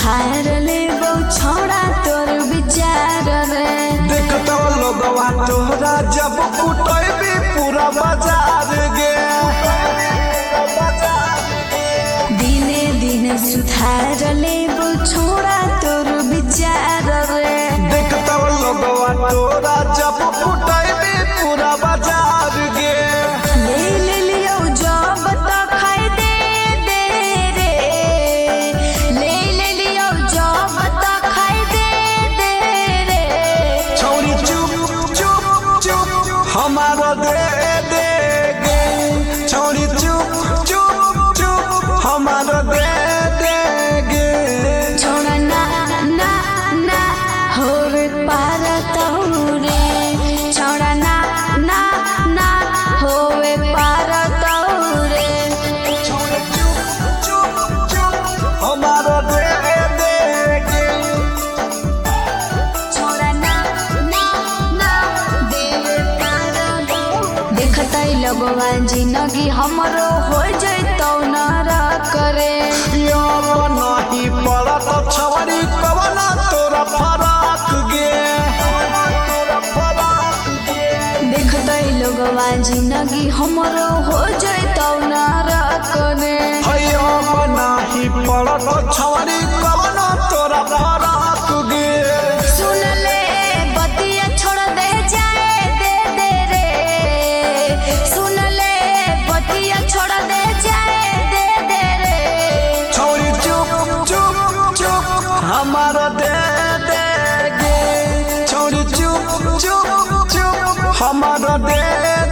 सुधार ले छोड़ा तोर विचार रे। देखता लोगवा तोहरा जब कुटैबी पूरा बाजार गे। दिने दिने सुधार ले छोड़ा तोर विचार रे। देखता लोगवा तोहरा जब कुटैबी पूरा बाजार गे। ले लियो जब तो खाई दे रे। ले लियो जब तो खाई दे रे। छौरी चुप चुप चुप हमारा दे गे। छौरी चुप चुप चुप हमारा दे गे। छोड़ा ना ना ना होवे पार तौरे। छोड़ा ना ना ना होवे पार तौरे। छौरी चुप चुप चुप हमारा दे गे। छोड़ा ना ना ना देवे पार तौरे। देखतै लगवा जिंदगी हमरो हो जैतौ नरक रे। नहीं पड़त छवरी कवना तोरा फराक गे। देखतै लोगवा जिंदगी हमरो हो जैतौ नरक रे। नहीं पड़त छवरी कवना तोरा फराक गे। सुन ले बतिया छोड़ दे जाए दे रे। सुन ले बतिया छोड़ दे जाए दे रे। छौरी चुप चुप चुप हमारा दे गे। छौरी चुप चुप चुप हमारा दे